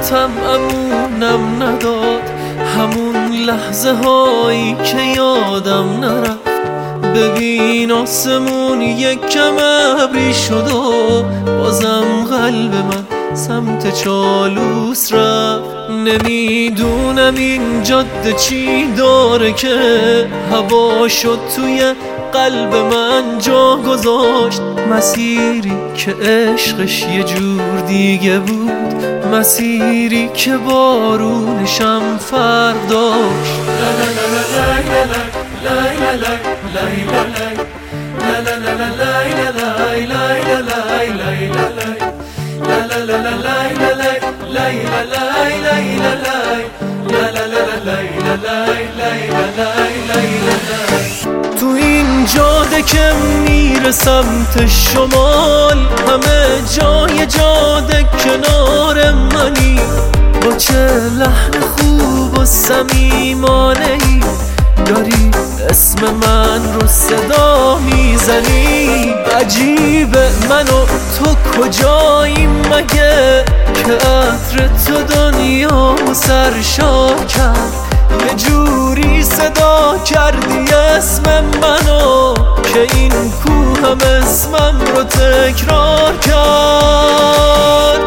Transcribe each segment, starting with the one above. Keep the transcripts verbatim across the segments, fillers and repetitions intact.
خاطراتم امونم نداد، همون لحظه هایی که یادم نرفت. ببین آسمون یک کم ابری شد و بازم قلب من سمت چالوس رفت. نمیدونم این جاده چی داره که هوا شد توی قلب من جا گذاشت. مسیری که عشقش یه جور دیگه بود، مسیری که بارونشم فرق داشت. تو این جاده که میره سمت شمال، همه جای جاده کنار منی. با چه لحن خوب و صمیمانه‌ای داری اسم من رو صدا میزنی. عجیبه من و تو کجاییم مگه که عطر تو دنیا سرشار کرد. یه جوری صدا کردی اسم منو که این کوه هم اسمم رو تکرار کرد.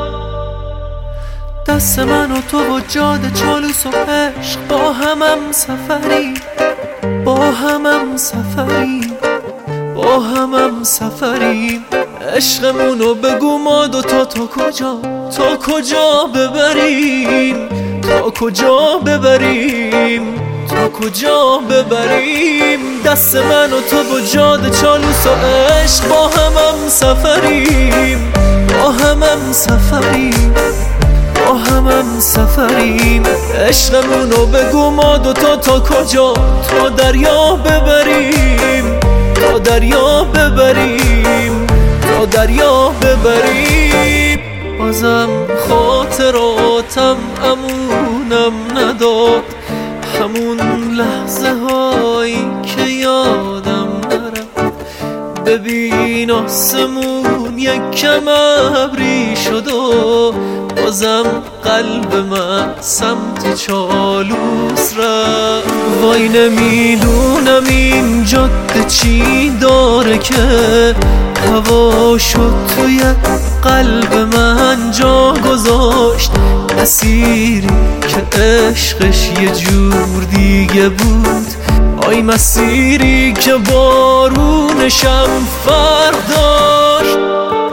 دست من و تو و جاده چالوس و عشق با همم سفری، با همم سفری، با همم سفری. عشقمونو بگو ما دوتا تا کجا، تا کجا ببریم، تا کجا ببریم، تا کجا ببریم. دست من و تو و جاده چالوس و عشق با همم سفریم، با همم سفریم، با همم سفریم. عشقمونو بگو ما دوتا تا کجا، تا دریا ببریم، تا دریا ببریم، تا دریا ببریم. بازم خاطراتم امونم نداد، همون لحظه هایی که یادم نرفت. ببین آسمون یک کم ابری شد و بازم قلب من سمت چالوس رفت. وای نمیدونم این جاده چی داره که هوا شد توی قلب من جا گذاشت. مسیری که عشقش یه جور دیگه بود، آی مسیری که بارونشم فرق داشت.